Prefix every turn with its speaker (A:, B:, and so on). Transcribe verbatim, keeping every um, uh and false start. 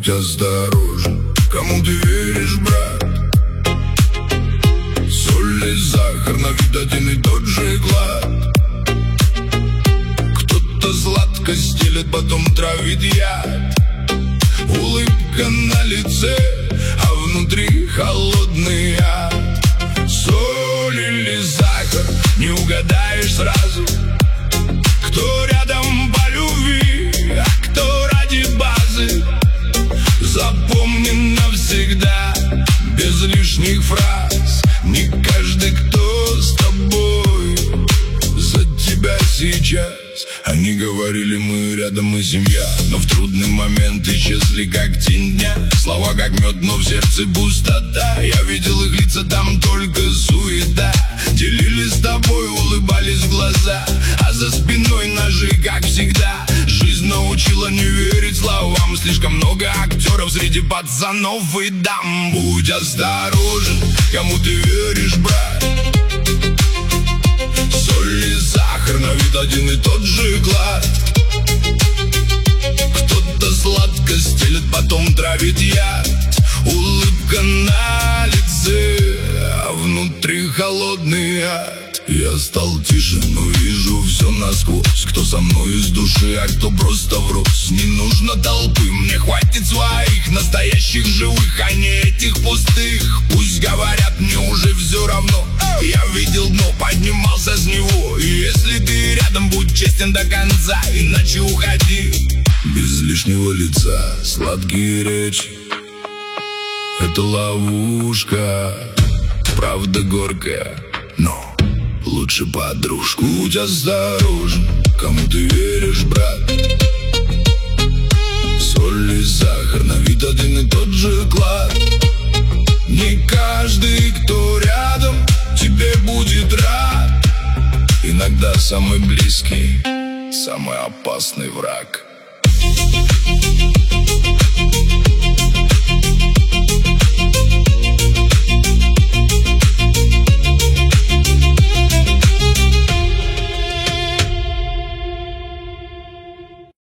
A: Будь осторожен, кому ты веришь, брат. Соль и сахар на вид один и тот же клад. Кто-то сладко стелет, потом травит яд. Улыбка на лице, а внутри холодный ад. Соль или сахар, не угадаешь сразу, кто рядом по любви, а кто ради базы. Запомни навсегда, без лишних фраз, не каждый, кто с тобой, за тебя сейчас. Они говорили, мы рядом, мы семья, но в трудный момент исчезли, как тень дня. Слова как мед, но в сердце пустота. Я видел их лица, там только суета. Делились с тобой, улыбались в глаза, а за спиной ножи, как всегда. Жизнь научила не верить словам. Слишком много актеров среди пацанов и дам. Будь осторожен, кому ты веришь, брат. Соль и сахар на вид один и тот же клад. Кто-то сладко стелет, потом травит яд. Улыбка на лице, а внутри холодный ад. Я стал тише, но вижу все насквозь. Кто со мной из души, а кто просто врос. Не нужно толпы, мне хватит своих настоящих живых, а не этих пустых. Пусть говорят, мне уже все равно. Я видел дно, поднимался с него. И если ты рядом, будь честен до конца, иначе уходи. Без лишнего лица, сладкие речи — это ловушка. Правда горькая, но лучше подружку. Будь осторожен, кому ты веришь, брат. Соль и сахар на вид один и тот же клад. Не каждый, кто рядом, тебе будет рад. Иногда самый близкий — самый опасный враг.